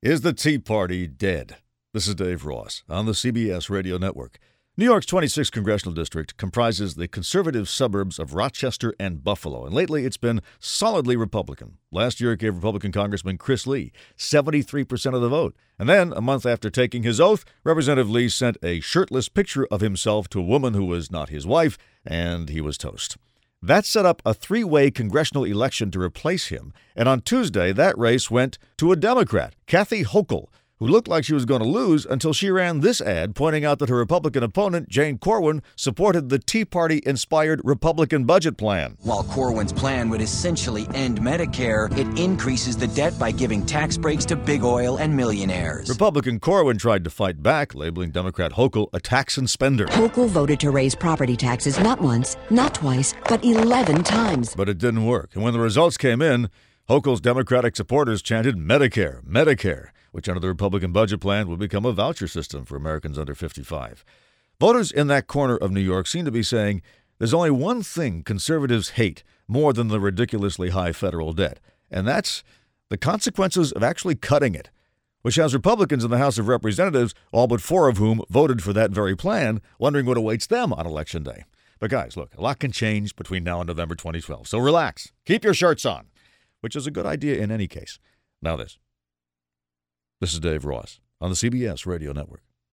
Is the Tea Party dead? This is Dave Ross on the CBS Radio Network. New York's 26th congressional district comprises the conservative suburbs of Rochester and Buffalo, and lately it's been solidly Republican. Last year it gave Republican Congressman Chris Lee 73% of the vote. And then, a month after taking his oath, Representative Lee sent a shirtless picture of himself to a woman who was not his wife, and he was toast. That set up a three-way congressional election to replace him, and on Tuesday that race went to a Democrat, Kathy Hochul, who looked like she was going to lose until she ran this ad pointing out that her Republican opponent, Jane Corwin, supported the Tea Party-inspired Republican budget plan. While Corwin's plan would essentially end Medicare, it increases the debt by giving tax breaks to big oil and millionaires. Republican Corwin tried to fight back, labeling Democrat Hochul a tax and spender. Hochul voted to raise property taxes not once, not twice, but 11 times. But it didn't work, and when the results came in, Hochul's Democratic supporters chanted Medicare, Medicare, which under the Republican budget plan would become a voucher system for Americans under 55. Voters in that corner of New York seem to be saying there's only one thing conservatives hate more than the ridiculously high federal debt, and that's the consequences of actually cutting it, which has Republicans in the House of Representatives, all but four of whom voted for that very plan, wondering what awaits them on Election Day. But guys, look, a lot can change between now and November 2012, so relax. Keep your shirts on, which is a good idea in any case. Now this. This is Dave Ross on the CBS Radio Network.